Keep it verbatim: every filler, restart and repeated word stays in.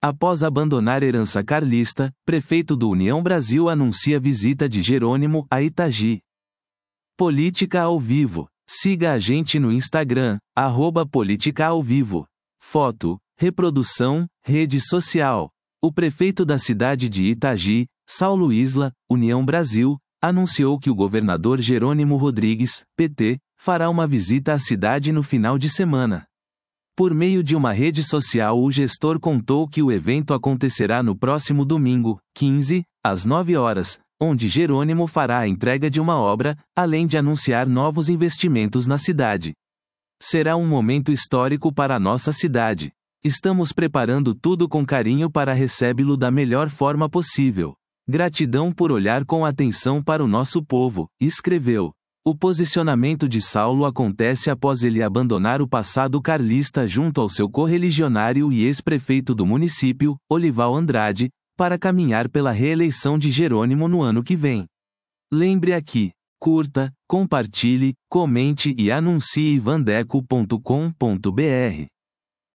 Após abandonar herança carlista, prefeito do União Brasil anuncia visita de Jerônimo a Itagi. Política ao vivo. Siga a gente no Instagram, arroba Política ao Vivo. Foto, reprodução, rede social. O prefeito da cidade de Itagi, Saulo Isla, União Brasil, anunciou que o governador Jerônimo Rodrigues, P T, fará uma visita à cidade no final de semana. Por meio de uma rede social, o gestor contou que o evento acontecerá no próximo domingo, quinze, às nove horas, onde Jerônimo fará a entrega de uma obra, além de anunciar novos investimentos na cidade. Será um momento histórico para a nossa cidade. Estamos preparando tudo com carinho para recebê-lo da melhor forma possível. Gratidão por olhar com atenção para o nosso povo, escreveu. O posicionamento de Saulo acontece após ele abandonar o passado carlista junto ao seu correligionário e ex-prefeito do município, Olival Andrade, para caminhar pela reeleição de Jerônimo no ano que vem. Lembre aqui, curta, compartilhe, comente e anuncie vandeco ponto com ponto br.